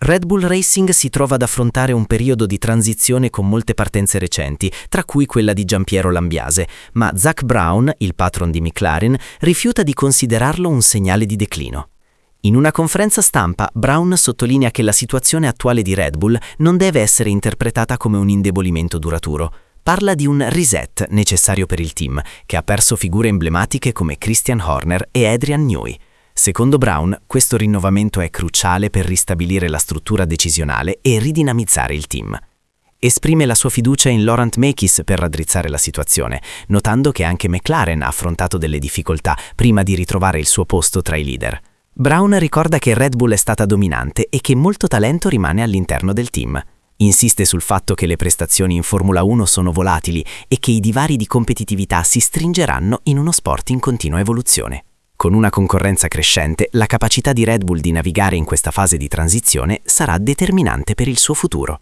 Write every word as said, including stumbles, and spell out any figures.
Red Bull Racing si trova ad affrontare un periodo di transizione con molte partenze recenti, tra cui quella di Giampiero Lambiase, ma Zak Brown, il patron di McLaren, rifiuta di considerarlo un segnale di declino. In una conferenza stampa, Brown sottolinea che la situazione attuale di Red Bull non deve essere interpretata come un indebolimento duraturo. Parla di un reset necessario per il team, che ha perso figure emblematiche come Christian Horner e Adrian Newey. Secondo Brown, questo rinnovamento è cruciale per ristabilire la struttura decisionale e ridinamizzare il team. Esprime la sua fiducia in Laurent Mekies per raddrizzare la situazione, notando che anche McLaren ha affrontato delle difficoltà prima di ritrovare il suo posto tra i leader. Brown ricorda che Red Bull è stata dominante e che molto talento rimane all'interno del team. Insiste sul fatto che le prestazioni in Formula uno sono volatili e che i divari di competitività si stringeranno in uno sport in continua evoluzione. Con una concorrenza crescente, la capacità di Red Bull di navigare in questa fase di transizione sarà determinante per il suo futuro.